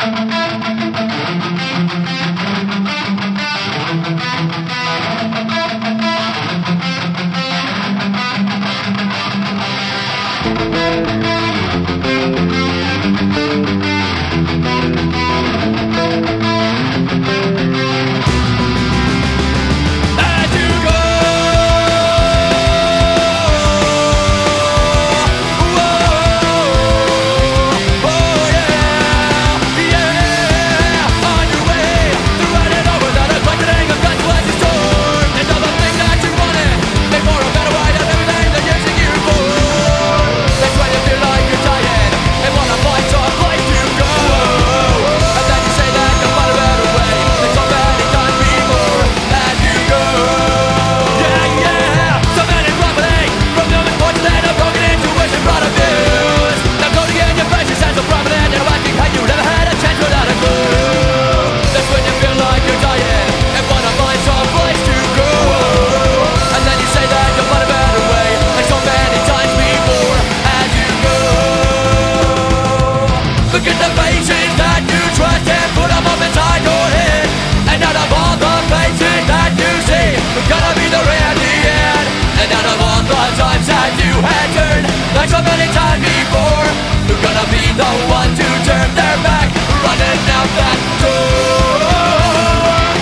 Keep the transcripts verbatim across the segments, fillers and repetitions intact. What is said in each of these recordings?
Like so many times before, they're gonna be the one to turn their back, running out that door.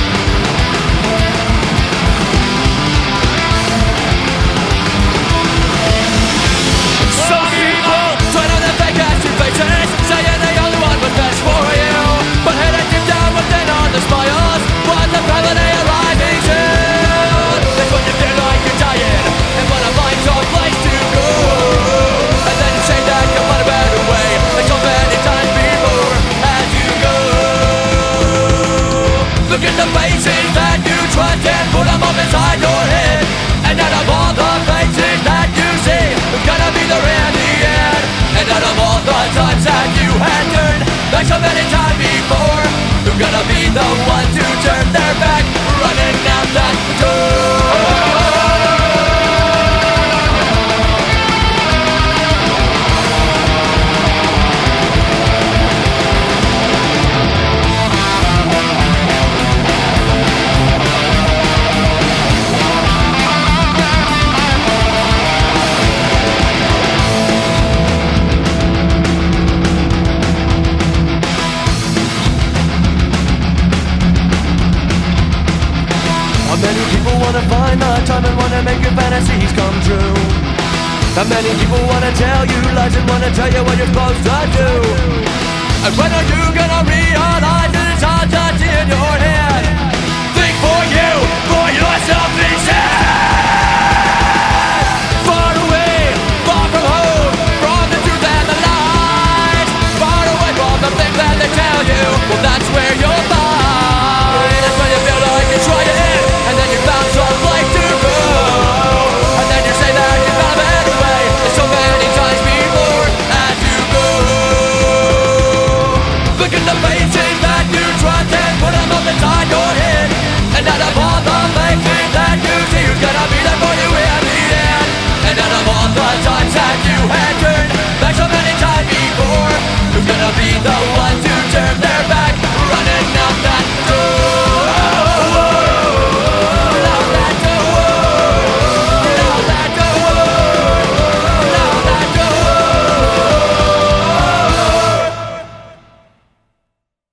Some people turn on their fake ass to faces, saying they only want what's best for you, but hidden deep down within all the smiles, what the hell are they arriving soon? That's when you feel like you're dying and wanna find some place to go. Look at the faces that you trust and put them up inside your head. And out of all the faces that you see, who's gonna be the real the end? And out of all the times that you had turned, like so many times before, who's gonna be the one to turn their back, running out that door? Many people wanna find the time and wanna make your fantasies come true. And many people wanna tell you lies and wanna tell you what you're supposed to do. And when are you gonna realize